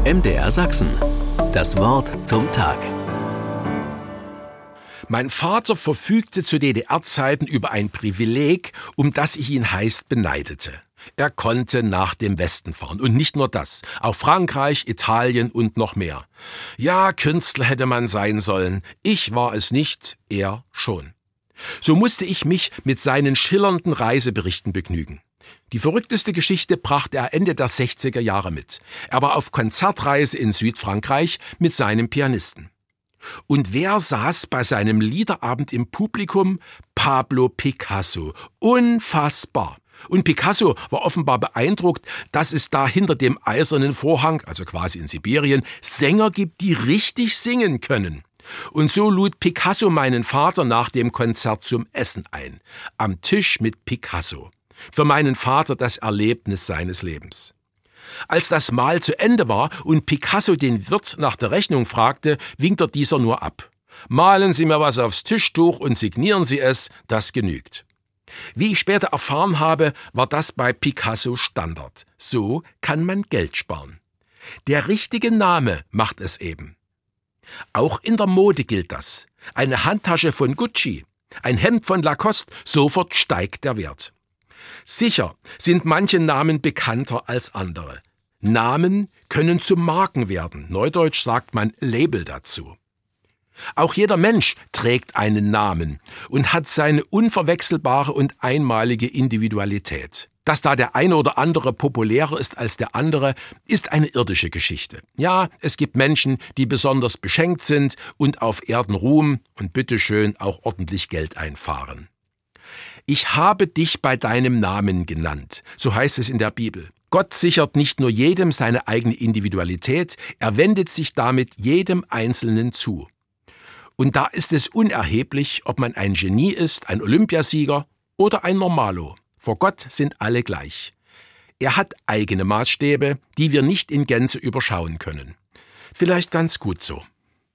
MDR Sachsen. Das Wort zum Tag. Mein Vater verfügte zu DDR-Zeiten über ein Privileg, um das ich ihn heiß beneidete. Er konnte nach dem Westen fahren. Und nicht nur das, auch Frankreich, Italien und noch mehr. Ja, Künstler hätte man sein sollen. Ich war es nicht, er schon. So musste ich mich mit seinen schillernden Reiseberichten begnügen. Die verrückteste Geschichte brachte er Ende der 60er Jahre mit. Er war auf Konzertreise in Südfrankreich mit seinem Pianisten. Und wer saß bei seinem Liederabend im Publikum? Pablo Picasso. Unfassbar. Und Picasso war offenbar beeindruckt, dass es da hinter dem eisernen Vorhang, also quasi in Sibirien, Sänger gibt, die richtig singen können. Und so lud Picasso meinen Vater nach dem Konzert zum Essen ein. Am Tisch mit Picasso. Für meinen Vater das Erlebnis seines Lebens. Als das Mahl zu Ende war und Picasso den Wirt nach der Rechnung fragte, winkte dieser nur ab. Malen Sie mir was aufs Tischtuch und signieren Sie es, das genügt. Wie ich später erfahren habe, war das bei Picasso Standard. So kann man Geld sparen. Der richtige Name macht es eben. Auch in der Mode gilt das. Eine Handtasche von Gucci, ein Hemd von Lacoste, sofort steigt der Wert. Sicher sind manche Namen bekannter als andere. Namen können zu Marken werden. Neudeutsch sagt man Label dazu. Auch jeder Mensch trägt einen Namen und hat seine unverwechselbare und einmalige Individualität. Dass da der eine oder andere populärer ist als der andere, ist eine irdische Geschichte. Ja, es gibt Menschen, die besonders beschenkt sind und auf Erden ruhen und bitteschön auch ordentlich Geld einfahren. Ich habe dich bei deinem Namen genannt, so heißt es in der Bibel. Gott sichert nicht nur jedem seine eigene Individualität, er wendet sich damit jedem Einzelnen zu. Und da ist es unerheblich, ob man ein Genie ist, ein Olympiasieger oder ein Normalo. Vor Gott sind alle gleich. Er hat eigene Maßstäbe, die wir nicht in Gänze überschauen können. Vielleicht ganz gut so.